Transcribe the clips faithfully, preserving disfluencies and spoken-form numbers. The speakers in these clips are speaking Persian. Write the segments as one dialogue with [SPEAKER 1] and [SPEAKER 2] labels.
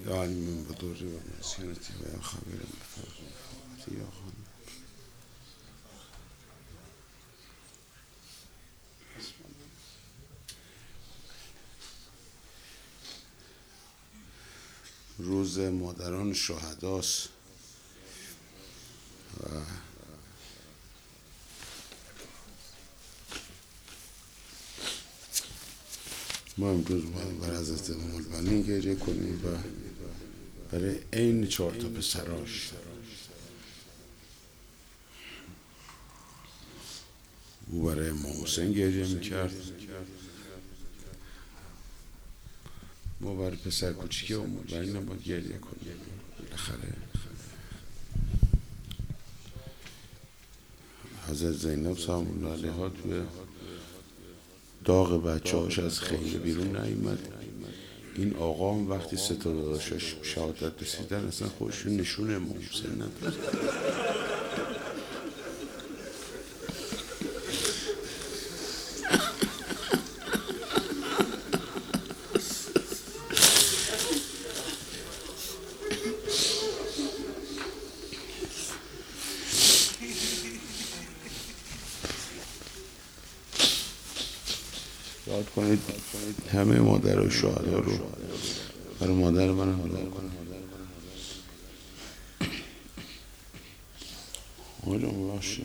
[SPEAKER 1] يعني من بدور ونسينتي ويا خبير بفرغتي يا خان. روز مادران شهداست و ما امروز باید بر حضرت امام البنین گریه کنیم و برای این چهار تا پسراش. او برای امام حسین گریه میکرد، ما برای پسر کوچیک امام البنین هم باید گریه کنیم. بالاخره حضرت زینب سلام الله علیها توی داغ بچه هاش از خیمه بیرون نیامد. این آقا هم وقتی سه تا داداشاش شهادت رسیدن اصلا خودشون نشون امام حسین نداشت. یاد کنید همه مادر و شهدا رو برای مادر من حالا کنید. آجا باشه.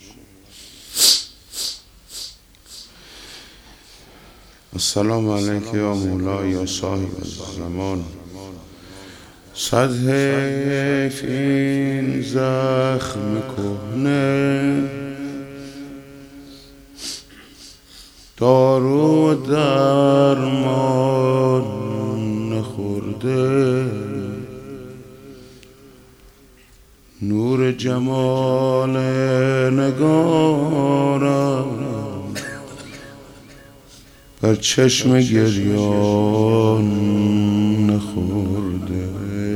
[SPEAKER 1] السلام علیک یا مولا یا صاحب الزمان. صد حیف این زخم کهنه، دارو درمان نخورده، نور جمال نگارم بر چشم گریان نخورده.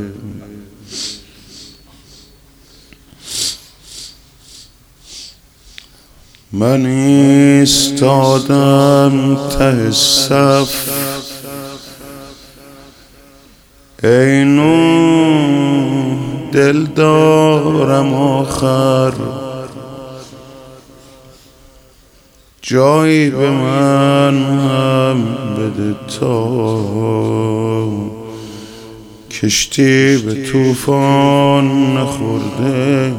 [SPEAKER 1] من ایستادم ته صف، ای نور دل دارم آخر، جایی به من هم بده تا کشتی به طوفان نخورده.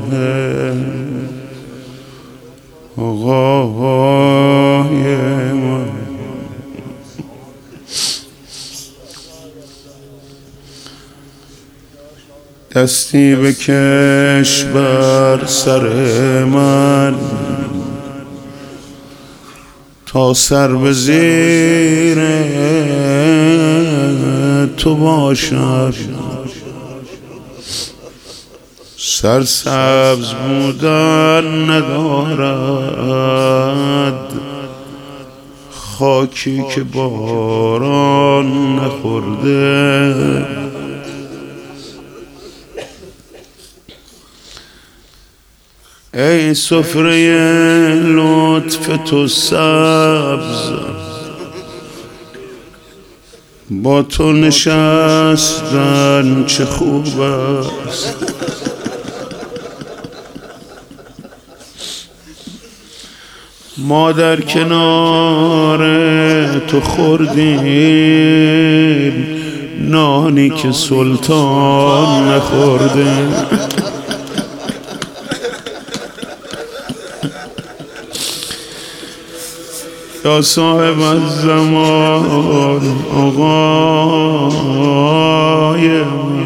[SPEAKER 1] آقای من دستی بکش بر سر من تا سر به زیر تو باشد. سرسبز بودن ندارد خاکی که باران نخورده. ای سفره لطف تو سبز، با تو نشستن چه خوب است. ما در کنار تو خوردیم نانی که سلطان نخورده. یا صاحب الزمان آقای من،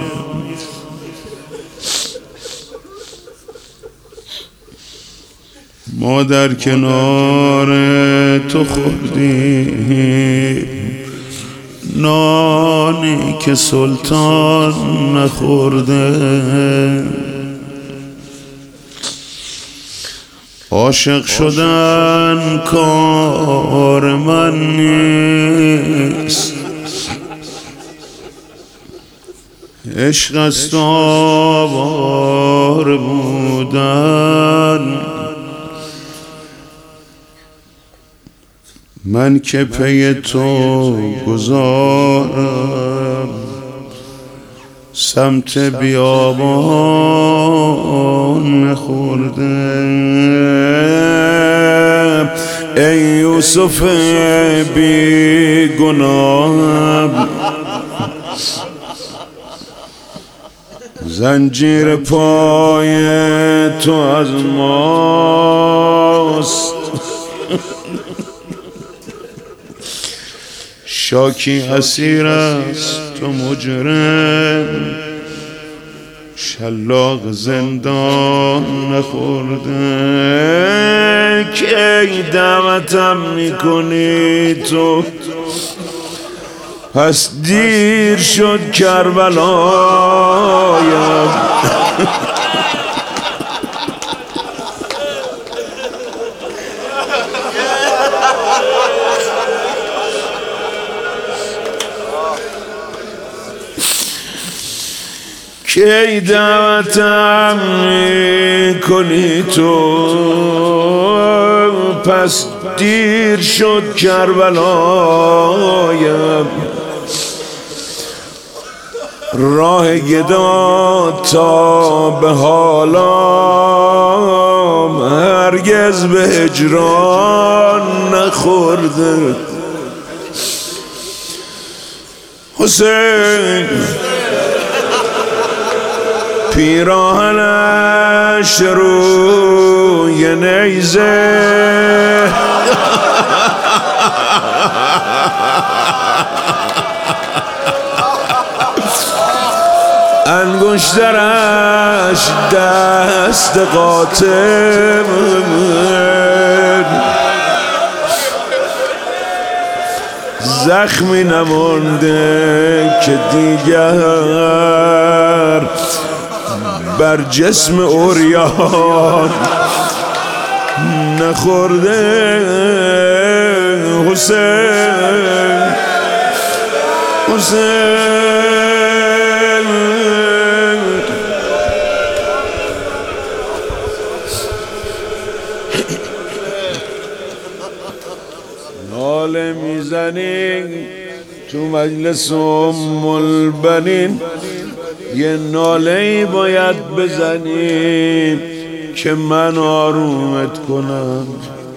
[SPEAKER 1] ما در کنار تو خوردیم نانی که سلطان نخورده. عاشق شدن کار من نیست، عشق است آواره بودن. من که پی تو گذارم سمت بیابان خورده ای یوسف بی گناه زنجیر پای تو از ماست شاکی اسیر است تو مجرم شلاق زندان نخورده که دعوتم میکنی تو پس دیر شد کربلایم کی دعوتم میکنی تو پس دیر شد کربلایم راه گدا تا به حالام هرگز به هجران نخورده حسین پیراهنش روی نیزه انگشترش دست قاتل زخمی نمانده که دیگر بر جسم عریان نخورده حسین حسین ناله میزنی تو مجلس ام البنین یه ناله‌ای باید بزنی که من آرومت کنم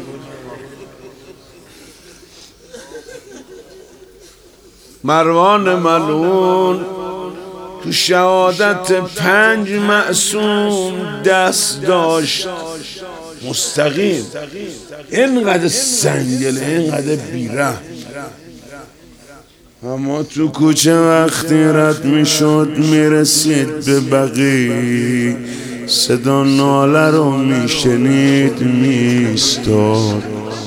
[SPEAKER 1] مروان ملعون تو شهادت پنج معصوم دست داشت مستقیم اینقدر سنگله اینقدر بیره اما تو کوچه وقتی رد میشد میرسید به بقی صدا ناله رو میشنید میستاد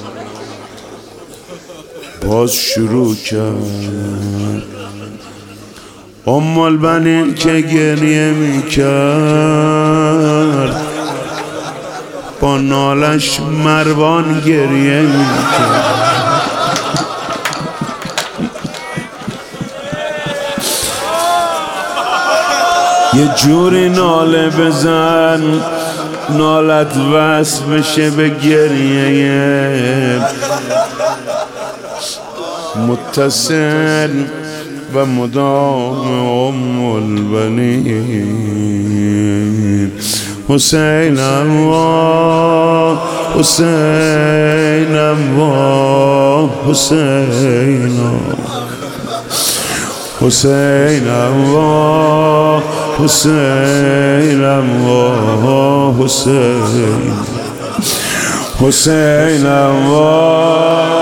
[SPEAKER 1] باز شروع کرد ام البنین که گریه میکرد با نالش مروان گریه میکرد یه جوری ناله بزن نالت وصل بشه به گریه متصل و مدام ام البنین حسین الله حسین الله حسین حسین الله حسین الله حسین حسین الله